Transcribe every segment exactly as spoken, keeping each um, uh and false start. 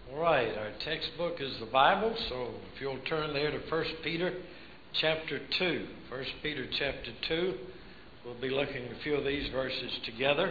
All right, our textbook is the Bible, so if you'll turn there to First Peter chapter two. First Peter chapter two, we'll be looking at a few of these verses together.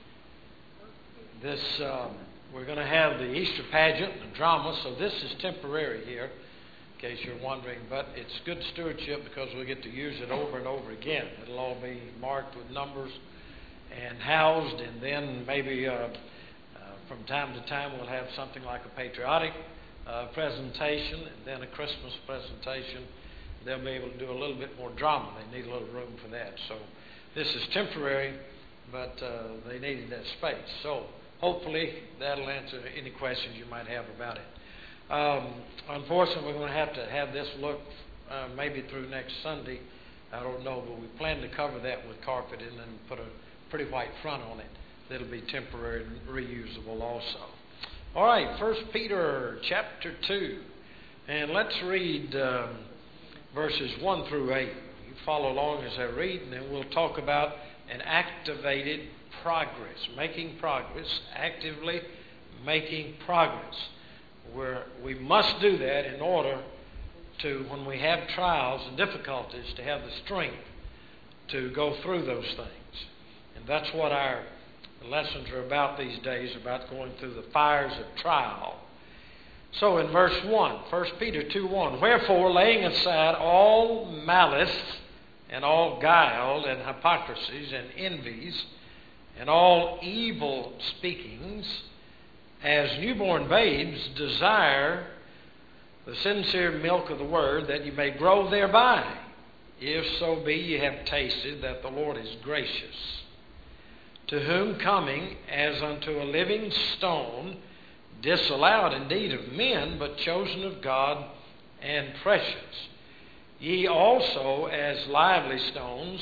This, um, we're going to have the Easter pageant, the drama, so this is temporary here, in case you're wondering, but it's good stewardship because we get to use it over and over again. It'll all be marked with numbers and housed, and then maybe uh, from time to time, we'll have something like a patriotic uh, presentation and then a Christmas presentation. They'll be able to do a little bit more drama. They need a little room for that. So this is temporary, but uh, they needed that space. So hopefully that'll answer any questions you might have about it. Um, unfortunately, we're going to have to have this look uh, maybe through next Sunday. I don't know, but we plan to cover that with carpet and then put a pretty white front on it. That'll be temporary and reusable also. All right, First Peter chapter two. And let's read um, verses one through eight. You follow along as I read, and then we'll talk about an activated progress. Making progress, actively making progress. Where we must do that in order to, when we have trials and difficulties, to have the strength to go through those things. And that's what our The lessons are about these days, about going through the fires of trial. So in verse one, First Peter two one, wherefore, laying aside all malice and all guile and hypocrisies and envies and all evil speakings, as newborn babes desire the sincere milk of the word, that you may grow thereby, if so be ye have tasted that the Lord is gracious. To whom coming as unto a living stone, disallowed indeed of men, but chosen of God and precious. Ye also, as lively stones,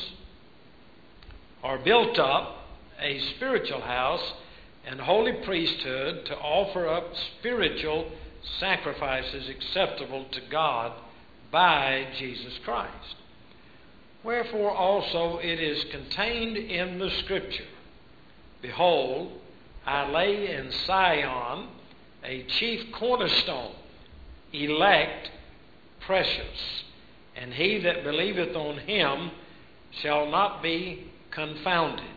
are built up a spiritual house and holy priesthood, to offer up spiritual sacrifices acceptable to God by Jesus Christ. Wherefore also it is contained in the Scripture, behold, I lay in Sion a chief cornerstone, elect, precious, and he that believeth on him shall not be confounded.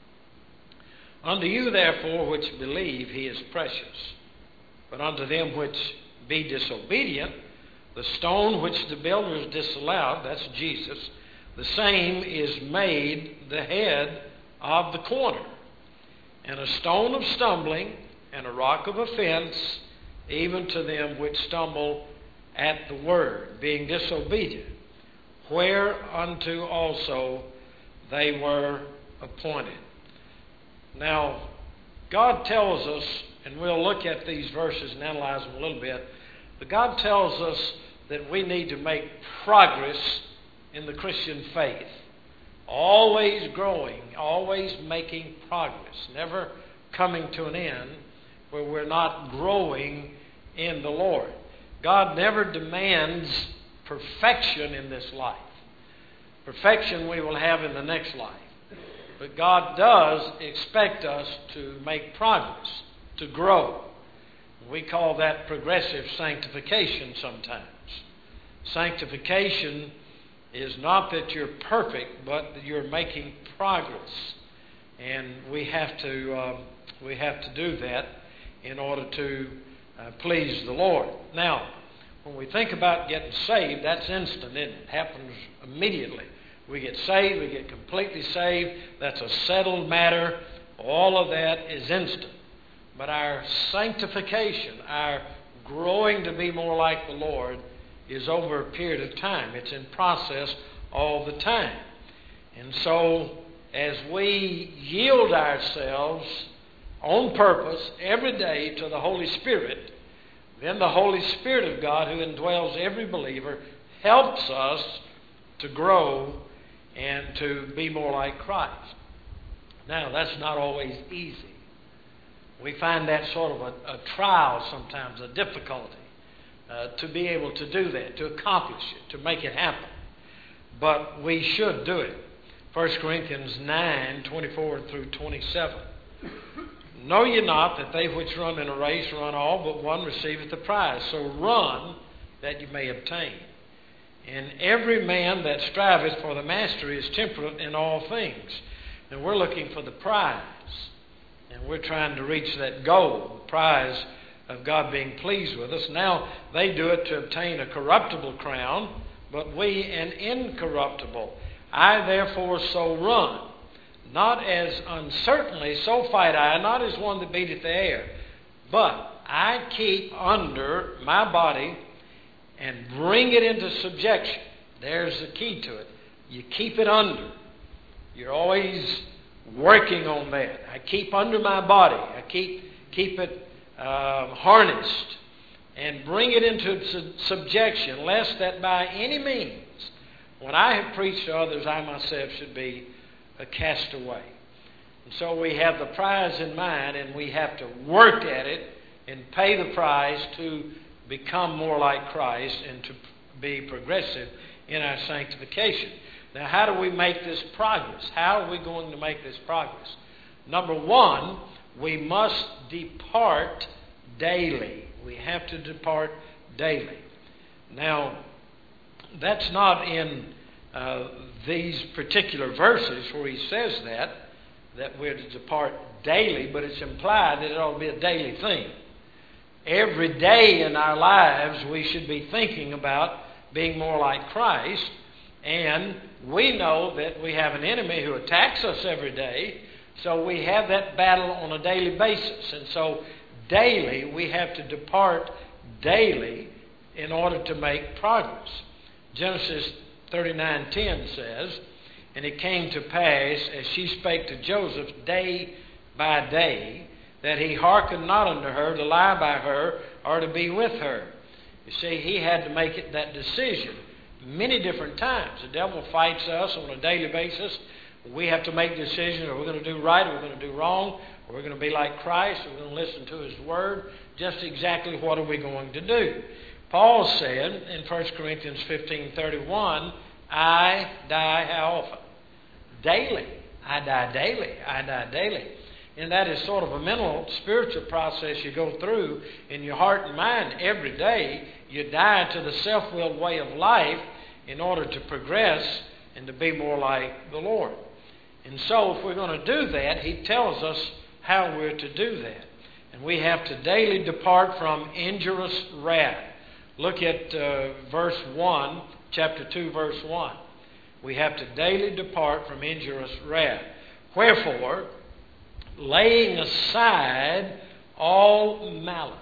Unto you therefore which believe he is precious, but unto them which be disobedient, the stone which the builders disallowed, that's Jesus, the same is made the head of the corner, and a stone of stumbling, and a rock of offense, even to them which stumble at the word, being disobedient, whereunto also they were appointed. Now, God tells us, and we'll look at these verses and analyze them a little bit, but God tells us that we need to make progress in the Christian faith. Always growing, always making progress, never coming to an end where we're not growing in the Lord. God never demands perfection in this life. Perfection we will have in the next life. But God does expect us to make progress, to grow. We call that progressive sanctification sometimes. Sanctification is not that you're perfect, but that you're making progress. And we have to um, we have to do that in order to uh, please the Lord. Now, when we think about getting saved, that's instant, isn't it? It happens immediately. We get saved, we get completely saved. That's a settled matter. All of that is instant. But our sanctification, our growing to be more like the Lord, is over a period of time. It's in process all the time. And so, as we yield ourselves on purpose every day to the Holy Spirit, then the Holy Spirit of God, who indwells every believer, helps us to grow and to be more like Christ. Now, that's not always easy. We find that sort of a, a trial sometimes, a difficulty. Uh, to be able to do that, to accomplish it, to make it happen. But we should do it. First Corinthians nine, twenty-four through twenty-seven. Know ye not that they which run in a race run all, but one receiveth the prize? So run that you may obtain. And every man that striveth for the mastery is temperate in all things. And we're looking for the prize. And we're trying to reach that goal, the prize of God being pleased with us. Now, they do it to obtain a corruptible crown, but we an incorruptible. I therefore so run, not as uncertainly, so fight I, not as one that beateth the air, but I keep under my body and bring it into subjection. There's the key to it. You keep it under. You're always working on that. I keep under my body. I keep keep it uh, harnessed and bring it into su- subjection, lest that by any means, when I have preached to others, I myself should be a castaway. And so we have the prize in mind, and we have to work at it and pay the price to become more like Christ and to be progressive in our sanctification. Now, how do we make this progress? How are we going to make this progress? Number one, we must depart daily. We have to depart daily. Now, that's not in uh, these particular verses where he says that, that we're to depart daily, but it's implied that it ought to be a daily thing. Every day in our lives we should be thinking about being more like Christ, and we know that we have an enemy who attacks us every day, so we have that battle on a daily basis. And so daily we have to depart daily in order to make progress. Genesis thirty-nine ten says, "And it came to pass, as she spake to Joseph day by day, that he hearkened not unto her to lie by her or to be with her." You see, he had to make it that decision many different times. The devil fights us on a daily basis. We have to make decisions. Are we going to do right? Are we going to do wrong? Are we going to be like Christ? Are we going to listen to his word? Just exactly what are we going to do? Paul said in First Corinthians fifteen thirty-one, I die how often? Daily. I die daily. I die daily. And that is sort of a mental, spiritual process you go through in your heart and mind every day. You die to the self-willed way of life in order to progress and to be more like the Lord. And so if we're going to do that, he tells us how we're to do that. And we have to daily depart from injurious wrath. Look at uh, verse one, chapter two, verse one. We have to daily depart from injurious wrath. Wherefore, laying aside all malice.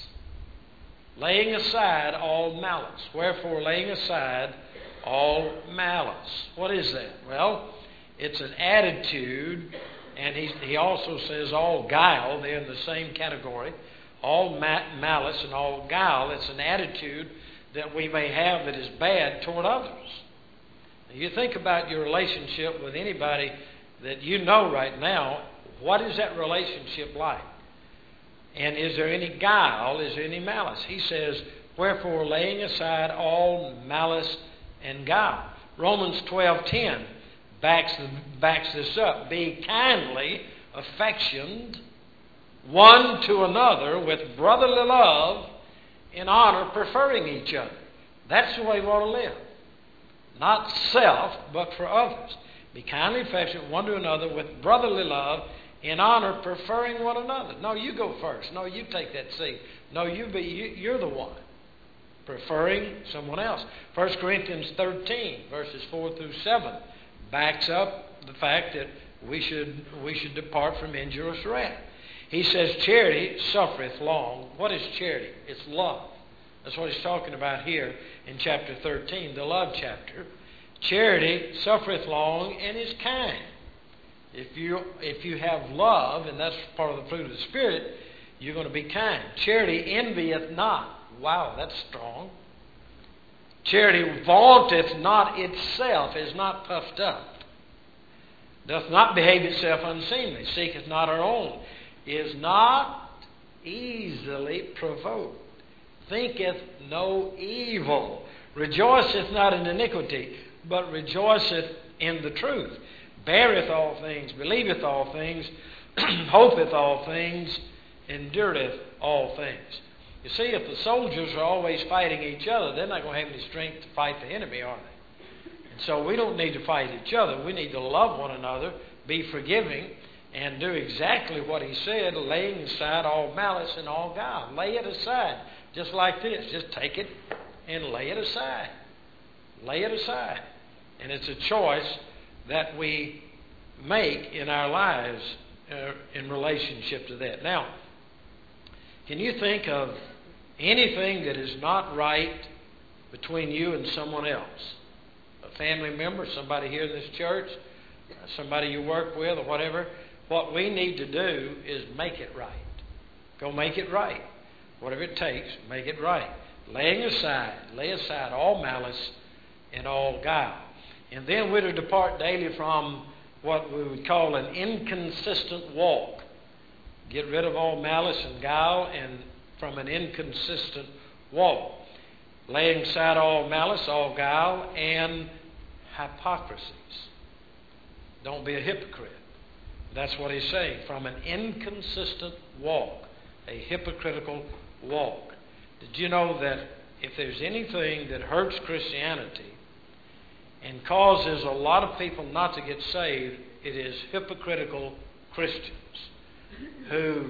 Laying aside all malice. Wherefore, laying aside all malice. What is that? Well, it's an attitude, and he, he also says all guile. They're in the same category. All ma- malice and all guile. It's an attitude that we may have that is bad toward others. Now, you think about your relationship with anybody that you know right now. What is that relationship like? And is there any guile? Is there any malice? He says, wherefore laying aside all malice and guile. Romans twelve ten backs, backs this up. Be kindly affectioned one to another with brotherly love, in honor, preferring each other. That's the way we want to live. Not self, but for others. Be kindly affectionate one to another with brotherly love, in honor, preferring one another. No, you go first. No, you take that seat. No, you be. You, you're the one. Preferring someone else. First Corinthians thirteen, verses four through seven, backs up the fact that we should we should depart from injurious wrath. He says, charity suffereth long. What is charity? It's love. That's what he's talking about here in chapter thirteen, the love chapter. Charity suffereth long and is kind. If you if you have love, and that's part of the fruit of the Spirit, you're going to be kind. Charity envieth not. Wow, that's strong. Charity vaunteth not itself, is not puffed up. Doth not behave itself unseemly, seeketh not her own, is not easily provoked, thinketh no evil, rejoiceth not in iniquity, but rejoiceth in the truth, beareth all things, believeth all things, hopeth all things, endureth all things. You see, if the soldiers are always fighting each other, they're not going to have any strength to fight the enemy, are they? And so we don't need to fight each other. We need to love one another, be forgiving, and do exactly what he said, laying aside all malice and all guile. Lay it aside, just like this. Just take it and lay it aside. Lay it aside. And it's a choice that we make in our lives uh, in relationship to that. Now, can you think of anything that is not right between you and someone else? A family member, somebody here in this church, somebody you work with, or whatever. What we need to do is make it right. Go make it right. Whatever it takes, make it right. Laying aside, lay aside all malice and all guile. And then we're to depart daily from what we would call an inconsistent walk. Get rid of all malice and guile and from an inconsistent walk. Laying aside all malice, all guile, and hypocrisies. Don't be a hypocrite. That's what he's saying. From an inconsistent walk, a hypocritical walk. Did you know that if there's anything that hurts Christianity and causes a lot of people not to get saved, it is hypocritical Christians who,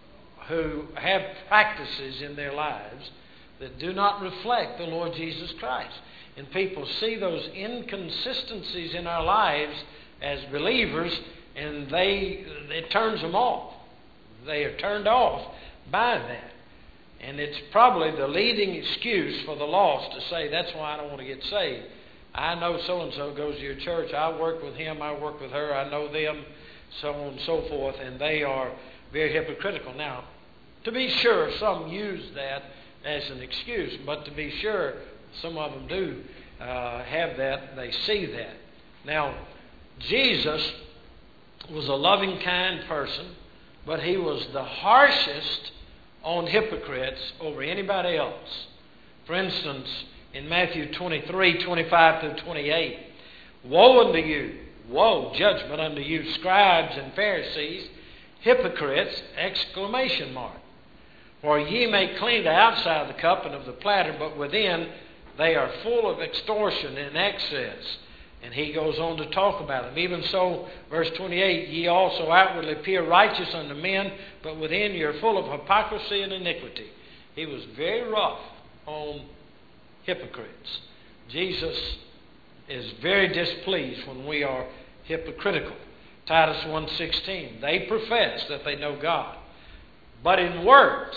who have practices in their lives that do not reflect the Lord Jesus Christ. And people see those inconsistencies in our lives as believers, and they it turns them off. They are turned off by that. And it's probably the leading excuse for the lost to say, that's why I don't want to get saved. I know so-and-so goes to your church. I work with him. I work with her. I know them, so on and so forth. And they are very hypocritical. Now, to be sure, some use that as an excuse. But to be sure, some of them do uh, have that. They see that. Now, Jesus was a loving, kind person, but he was the harshest on hypocrites over anybody else. For instance, in Matthew twenty-three, twenty-five through twenty-eight, woe unto you, woe, judgment unto you, scribes and Pharisees, hypocrites, exclamation mark. For ye may clean the outside of the cup and of the platter, but within they are full of extortion and excess. And he goes on to talk about them. Even so, verse twenty-eight, ye also outwardly appear righteous unto men, but within you are full of hypocrisy and iniquity. He was very rough on hypocrites. Jesus is very displeased when we are hypocritical. Titus one sixteen, they profess that they know God, but in works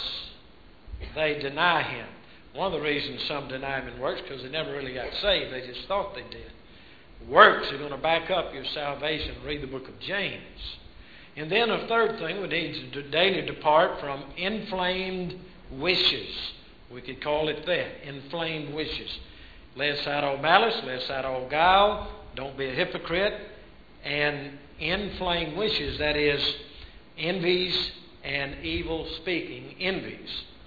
they deny Him. One of the reasons some deny Him in works because they never really got saved. They just thought they did. Works are going to back up your salvation. Read the book of James. And then a third thing, we need to daily depart from inflamed wishes. We could call it that, inflamed wishes. Lay aside all malice, lay aside all guile, don't be a hypocrite, and inflamed wishes, that is, envies and evil speaking, envies.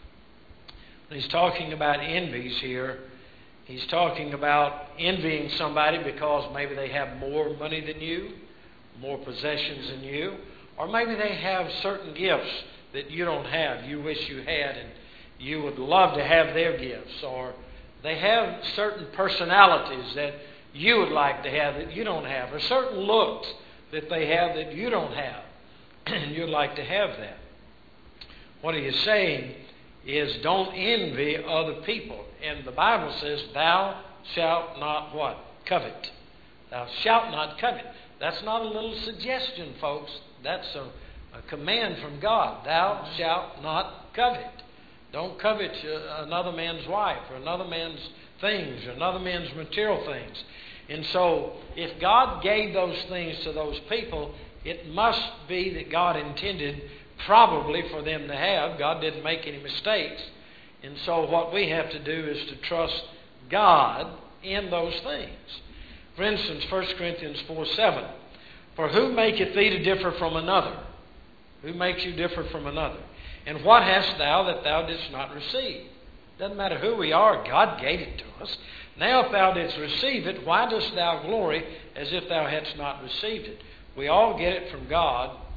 When he's talking about envies here, he's talking about envying somebody because maybe they have more money than you, more possessions than you, or maybe they have certain gifts that you don't have, you wish you had, and you would love to have their gifts, or they have certain personalities that you would like to have that you don't have, or certain looks that they have that you don't have, and you'd like to have that. What he is saying is don't envy other people. And the Bible says, thou shalt not what? Covet. Thou shalt not covet. That's not a little suggestion, folks. That's a, a command from God. Thou shalt not covet. Don't covet another man's wife or another man's things or another man's material things. And so, if God gave those things to those people, it must be that God intended probably for them to have. God didn't make any mistakes. And so what we have to do is to trust God in those things. For instance, First Corinthians four seven. For who maketh thee to differ from another? Who makes you differ from another? And what hast thou that thou didst not receive? Doesn't matter who we are, God gave it to us. Now if thou didst receive it, why dost thou glory as if thou hadst not received it? We all get it from God.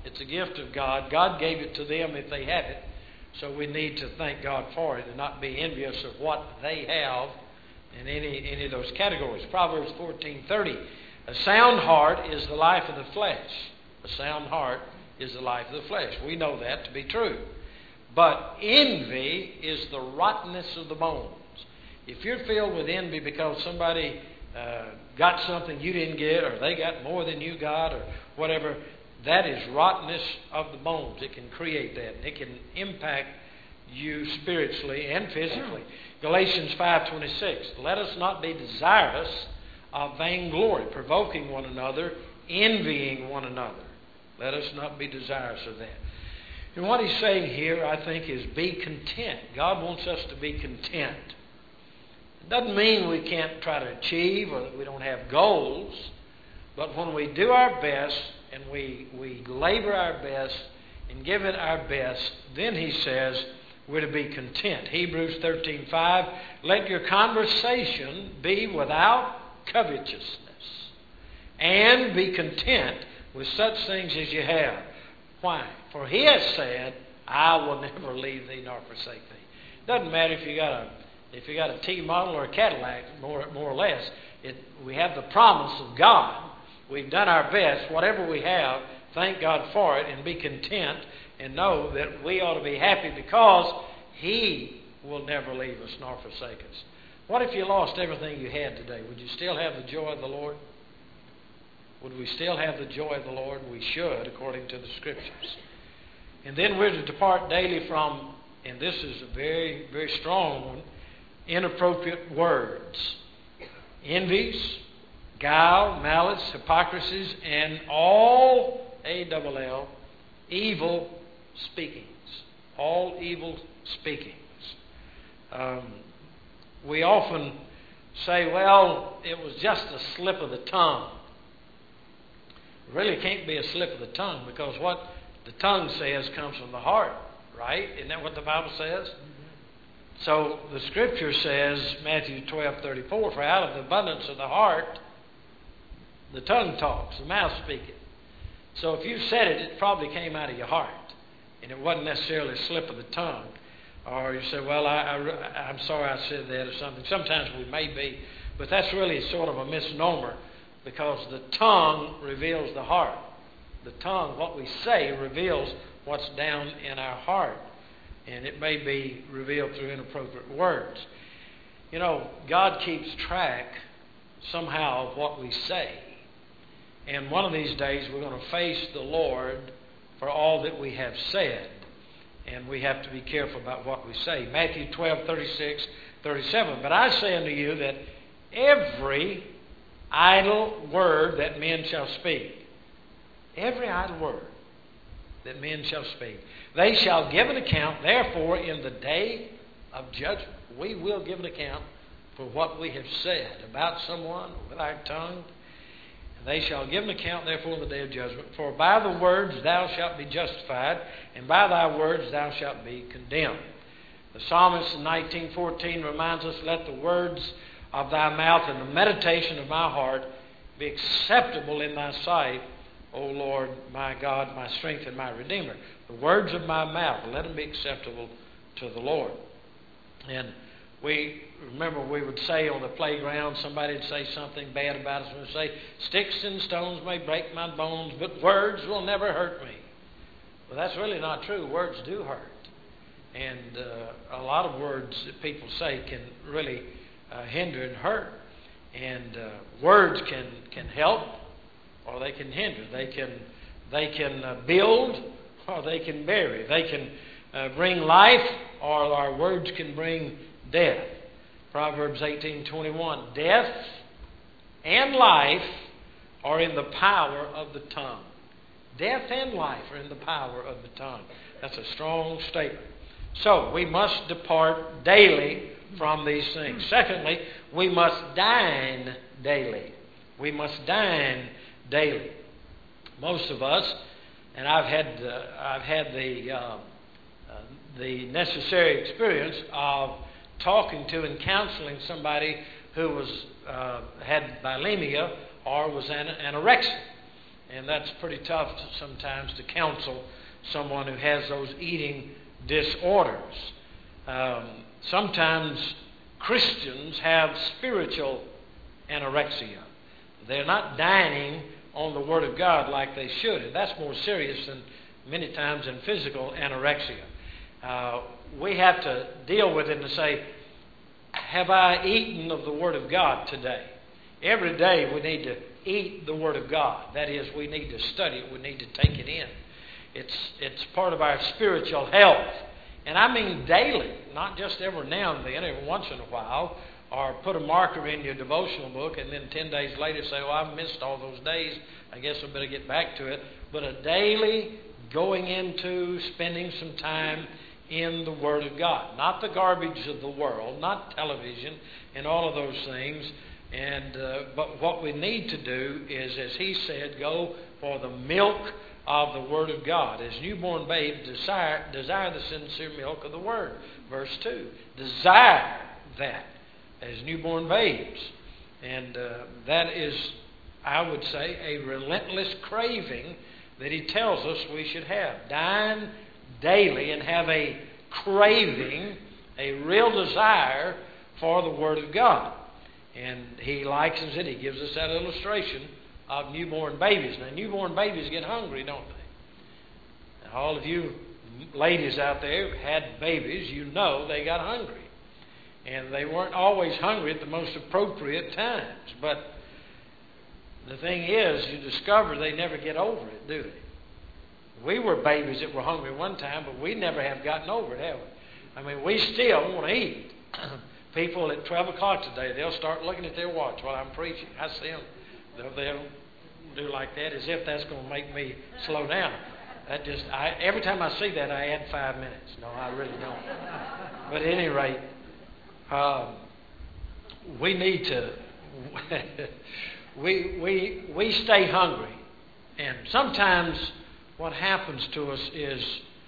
It's a gift of God. God gave it to them if they had it. So we need to thank God for it and not be envious of what they have in any, any of those categories. Proverbs fourteen thirty. A sound heart is the life of the flesh. A sound heart is the life of the flesh. We know that to be true. But envy is the rottenness of the bones. If you're filled with envy because somebody uh, got something you didn't get, or they got more than you got, or whatever, that is rottenness of the bones. It can create that. And it can impact you spiritually and physically. Galatians five twenty-six. Let us not be desirous of vainglory, provoking one another, envying one another. Let us not be desirous of that. And what he's saying here, I think, is be content. God wants us to be content. It doesn't mean we can't try to achieve or that we don't have goals. But when we do our best and we, we labor our best and give it our best, then he says we're to be content. Hebrews thirteen five. Let your conversation be without covetousness, and be content with such things as you have. Why? For he has said, I will never leave thee nor forsake thee. Doesn't matter if you got a if you got a T model or a Cadillac, more more or less. It, we have the promise of God. We've done our best. Whatever we have, thank God for it, and be content and know that we ought to be happy because he will never leave us nor forsake us. What if you lost everything you had today? Would you still have the joy of the Lord? Would we still have the joy of the Lord? We should, according to the Scriptures. And then we're to depart daily from, and this is a very, very strong one, inappropriate words. Envies, guile, malice, hypocrisies, and all, A double L, evil speakings. All evil speakings. Um, we often say, well, it was just a slip of the tongue. It really can't be a slip of the tongue, because what the tongue says comes from the heart, right? Isn't that what the Bible says? Mm-hmm. So the Scripture says, Matthew twelve thirty-four, for out of the abundance of the heart, the tongue talks, the mouth speaketh. So if you said it, it probably came out of your heart, and it wasn't necessarily a slip of the tongue. Or you say, well, I, I, I'm sorry I said that or something. Sometimes we may be, but that's really sort of a misnomer, because the tongue reveals the heart. The tongue, what we say, reveals what's down in our heart. And it may be revealed through inappropriate words. You know, God keeps track somehow of what we say. And one of these days we're going to face the Lord for all that we have said. And we have to be careful about what we say. Matthew twelve thirty-six thirty-seven. But I say unto you that every idle word that men shall speak, every idle word that men shall speak, they shall give an account. Therefore, in the day of judgment, we will give an account for what we have said about someone with our tongue. They shall give an account, therefore, in the day of judgment. For by the words thou shalt be justified, and by thy words thou shalt be condemned. The psalmist in nineteen fourteen reminds us, let the words of thy mouth and the meditation of my heart be acceptable in thy sight, O Lord, my God, my strength and my Redeemer. The words of my mouth, let them be acceptable to the Lord. And we remember we would say on the playground, somebody would say something bad about us, and we'd say, sticks and stones may break my bones, but words will never hurt me. Well, that's really not true. Words do hurt. And uh, a lot of words that people say can really uh, hinder and hurt. And uh, words can, can help, or they can hinder. They can, they can uh, build, or they can bury. They can uh, bring life, or our words can bring death. Proverbs eighteen twenty-one. Death and life are in the power of the tongue. Death and life are in the power of the tongue. That's a strong statement. So we must depart daily from these things. Secondly, we must dine daily. We must dine daily. Most of us, and I've had uh, I've had the uh, uh, the necessary experience of talking to and counseling somebody who was uh, had bulimia or was an, anorexic. And that's pretty tough sometimes to counsel someone who has those eating disorders. Um, sometimes Christians have spiritual anorexia. They're not dining on the Word of God like they should. And that's more serious than many times than physical anorexia. Uh, we have to deal with it and say, have I eaten of the Word of God today? Every day we need to eat the Word of God. That is, we need to study it. We need to take it in. It's, it's part of our spiritual health. And I mean daily, not just every now and then, every once in a while, or put a marker in your devotional book and then ten days later say, well, I've missed all those days. I guess I better get back to it. But a daily going into spending some time in the Word of God. Not the garbage of the world, not television and all of those things. And uh, but what we need to do is, as he said, go for the milk of the Word of God. As newborn babes, desire, desire the sincere milk of the Word. Verse two. Desire that as newborn babes. And uh, that is, I would say, a relentless craving that he tells us we should have. Dine daily and have a craving, a real desire for the Word of God. And he likens it, he gives us that illustration of newborn babies. Now, newborn babies get hungry, don't they? Now, all of you ladies out there who had babies, you know they got hungry. And they weren't always hungry at the most appropriate times. But the thing is, you discover they never get over it, do they? We were babies that were hungry one time, but we never have gotten over it, have we? I mean, we still want to eat. People at twelve o'clock today, they'll start looking at their watch while I'm preaching. I see them. They'll, they'll do like that as if that's going to make me slow down. That just, I, every time I see that, I add five minutes. No, I really don't. But at any rate, um, we need to, we, we, we stay hungry. And sometimes what happens to us is,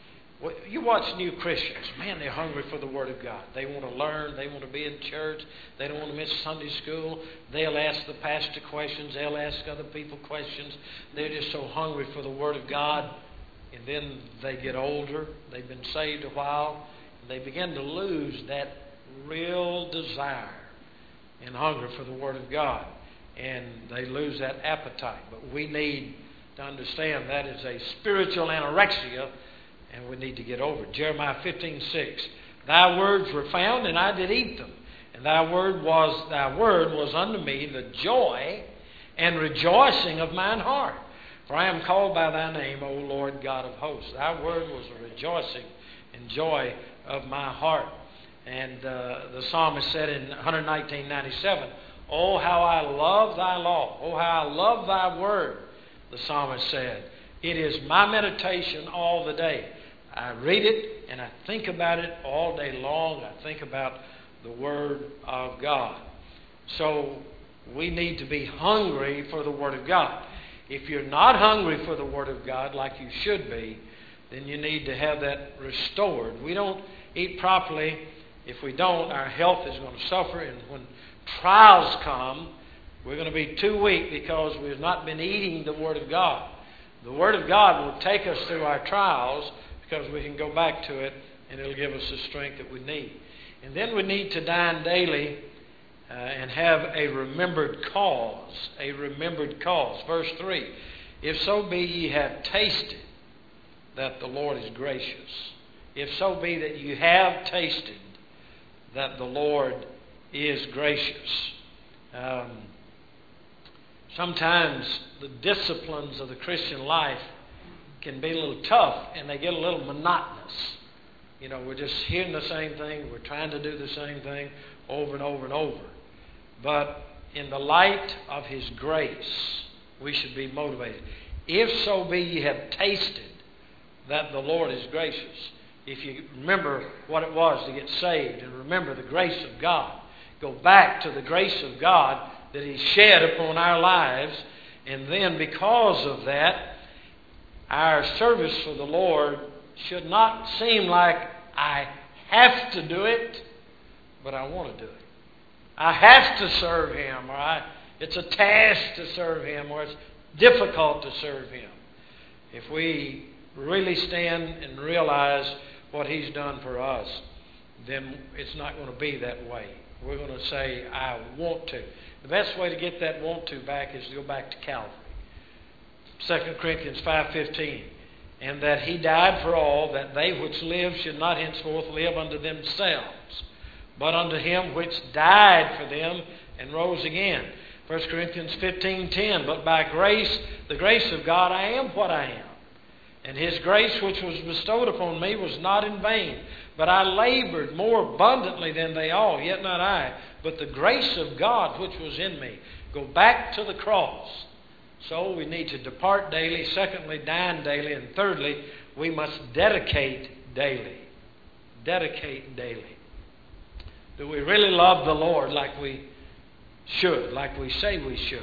you watch new Christians, man, they're hungry for the Word of God. They want to learn. They want to be in church. They don't want to miss Sunday school. They'll ask the pastor questions. They'll ask other people questions. They're just so hungry for the Word of God. And then they get older. They've been saved a while. And they begin to lose that real desire and hunger for the Word of God. And they lose that appetite. But we need to understand that is a spiritual anorexia, and we need to get over it. Jeremiah fifteen six. Thy words were found, and I did eat them. And thy word was thy word was unto me the joy and rejoicing of mine heart. For I am called by thy name, O Lord God of hosts. Thy word was a rejoicing and joy of my heart. And uh, the psalmist said in one nineteen ninety-seven, oh, how I love thy law. Oh, how I love thy word, the psalmist said. It is my meditation all the day. I read it and I think about it all day long. I think about the Word of God. So we need to be hungry for the Word of God. If you're not hungry for the Word of God like you should be, then you need to have that restored. We don't eat properly. If we don't, our health is going to suffer. And when trials come, we're going to be too weak because we've not been eating the Word of God. The Word of God will take us through our trials because we can go back to it and it'll give us the strength that we need. And then we need to dine daily uh, and have a remembered cause. A remembered cause. Verse three. If so be ye have tasted that the Lord is gracious. If so be that you have tasted that the Lord is gracious. Um, sometimes the disciplines of the Christian life can be a little tough and they get a little monotonous. You know, we're just hearing the same thing. We're trying to do the same thing over and over and over. But in the light of His grace, we should be motivated. If so be ye have tasted that the Lord is gracious. If you remember what it was to get saved and remember the grace of God, go back to the grace of God that He shed upon our lives, and then because of that, our service for the Lord should not seem like I have to do it, but I want to do it. I have to serve Him, or I, it's a task to serve Him, or it's difficult to serve Him. If we really stand and realize what He's done for us, then it's not going to be that way. We're going to say, I want to. The best way to get that want to back is to go back to Calvary. Second Corinthians five fifteen. And that He died for all, that they which live should not henceforth live unto themselves, but unto Him which died for them and rose again. First Corinthians fifteen ten. But by grace, the grace of God, I am what I am. And His grace which was bestowed upon me was not in vain. But I labored more abundantly than they all, yet not I, but the grace of God which was in me. Go back to the cross. So we need to depart daily. Secondly, dine daily. And thirdly, we must dedicate daily. Dedicate daily. Do we really love the Lord like we should, like we say we should?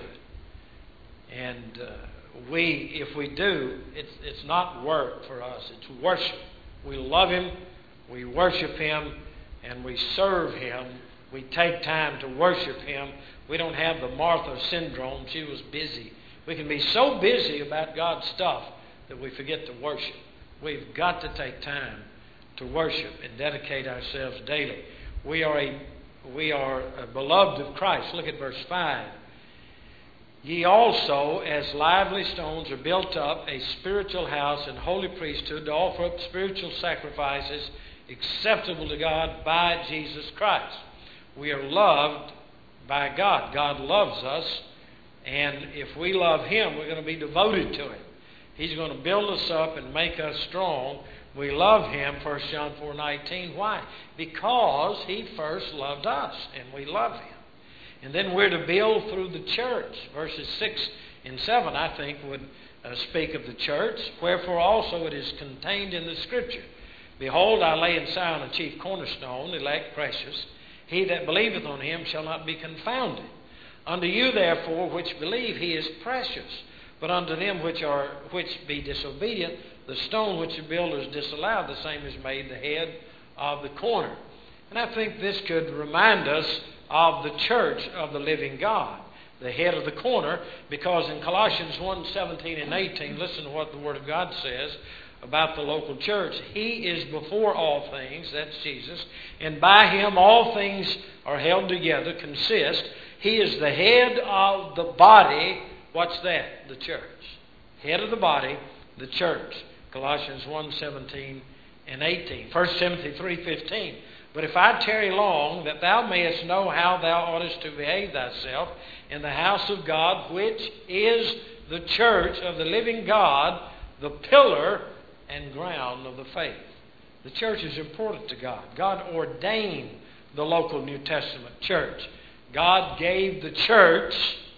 And uh, we, if we do, it's, it's not work for us. It's worship. We love Him, we worship Him, and we serve Him. We take time to worship Him. We don't have the Martha syndrome. She was busy. We can be so busy about God's stuff that we forget to worship. We've got to take time to worship and dedicate ourselves daily. We are a we are a beloved of Christ. Look at verse five. Ye also, as lively stones, are built up a spiritual house and holy priesthood to offer up spiritual sacrifices acceptable to God by Jesus Christ. We are loved by God. God loves us. And if we love Him, we're going to be devoted to Him. He's going to build us up and make us strong. We love Him, First John four nineteen. Why? Because He first loved us, and we love Him. And then we're to build through the church. Verses six and seven, I think, would uh, speak of the church. Wherefore also it is contained in the Scripture. Behold, I lay in Zion a chief cornerstone, elect, precious. He that believeth on Him shall not be confounded. Unto you, therefore, which believe, He is precious. But unto them which are which be disobedient, the stone which the builders disallowed, the same is made the head of the corner. And I think this could remind us of the church of the living God, the head of the corner, because in Colossians one seventeen and eighteen, listen to what the Word of God says about the local church. He is before all things, that's Jesus, and by Him all things are held together, consist. He is the head of the body. What's that? The church. Head of the body, the church. Colossians one seventeen and eighteen. First Timothy three fifteen. But if I tarry long, that thou mayest know how thou oughtest to behave thyself in the house of God, which is the church of the living God, the pillar and ground of the faith. The church is important to God. God ordained the local New Testament church. God gave the church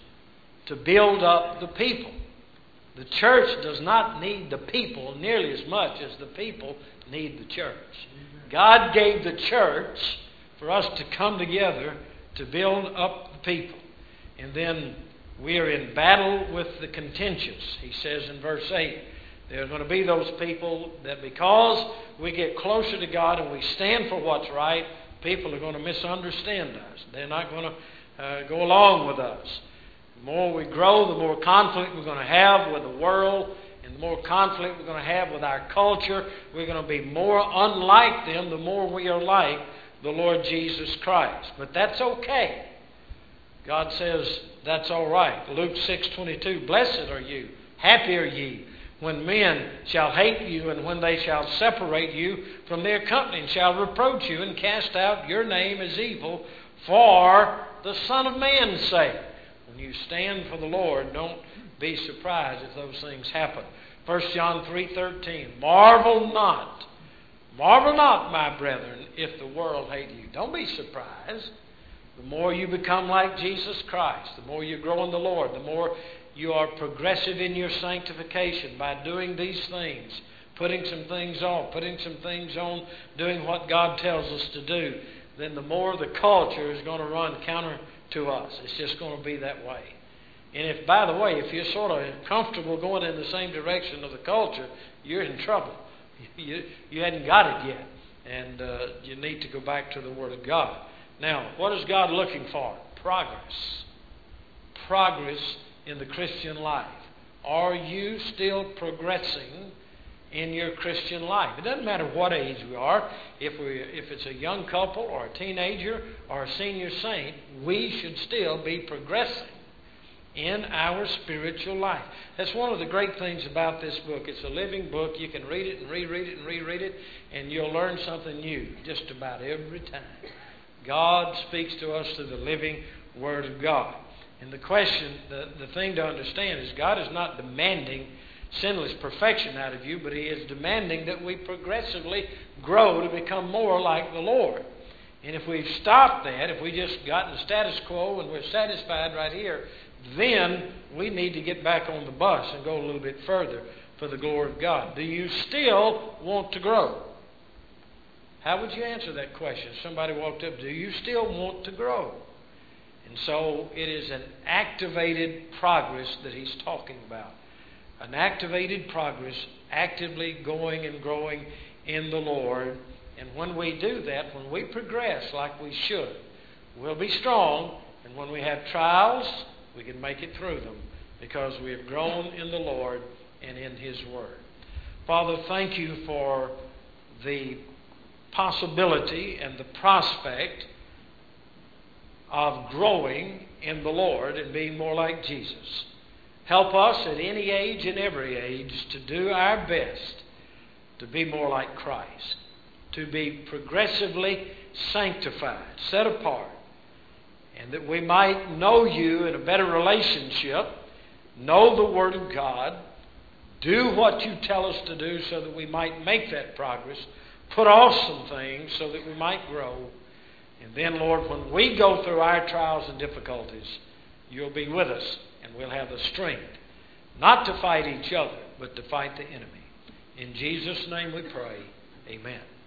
to build up the people. The church does not need the people nearly as much as the people need the church. God gave the church for us to come together to build up the people. And then we are in battle with the contentious. He says in verse eight, there are going to be those people that because we get closer to God and we stand for what's right, people are going to misunderstand us. They're not going to uh, go along with us. The more we grow, the more conflict we're going to have with the world, and the more conflict we're going to have with our culture. We're going to be more unlike them the more we are like the Lord Jesus Christ. But that's okay. God says that's all right. Luke six twenty-two, blessed are you, happy are ye, when men shall hate you, and when they shall separate you from their company, and shall reproach you, and cast out your name as evil, for the Son of Man's sake. When you stand for the Lord, don't be surprised if those things happen. First John three thirteen, marvel not, marvel not, my brethren, if the world hate you. Don't be surprised. The more you become like Jesus Christ, the more you grow in the Lord, the more you are progressive in your sanctification by doing these things, putting some things on, putting some things on, doing what God tells us to do, then the more the culture is going to run counter to us. It's just going to be that way. And if, by the way, if you're sort of comfortable going in the same direction of the culture, you're in trouble. You, you hadn't got it yet. And uh, you need to go back to the Word of God. Now, what is God looking for? Progress. Progress in the Christian life. Are you still progressing in your Christian life? It doesn't matter what age we are. If we, if it's a young couple or a teenager or a senior saint, we should still be progressing in our spiritual life. That's one of the great things about this book. It's a living book. You can read it and reread it and reread it, and you'll learn something new just about every time. God speaks to us through the living Word of God. And the question, the, the thing to understand is God is not demanding sinless perfection out of you, but He is demanding that we progressively grow to become more like the Lord. And if we've stopped that, if we just gotten the status quo and we're satisfied right here, then we need to get back on the bus and go a little bit further for the glory of God. Do you still want to grow? How would you answer that question? Somebody walked up, do you still want to grow? And so it is an activated progress that he's talking about. An activated progress, actively going and growing in the Lord. And when we do that, when we progress like we should, we'll be strong. And when we have trials, we can make it through them because we have grown in the Lord and in His Word. Father, thank you for the possibility and the prospect of growing in the Lord and being more like Jesus. Help us at any age and every age to do our best to be more like Christ, to be progressively sanctified, set apart, and that we might know you in a better relationship, know the Word of God, do what you tell us to do so that we might make that progress, put off some things so that we might grow. And then, Lord, when we go through our trials and difficulties, you'll be with us and we'll have the strength not to fight each other, but to fight the enemy. In Jesus' name we pray. Amen.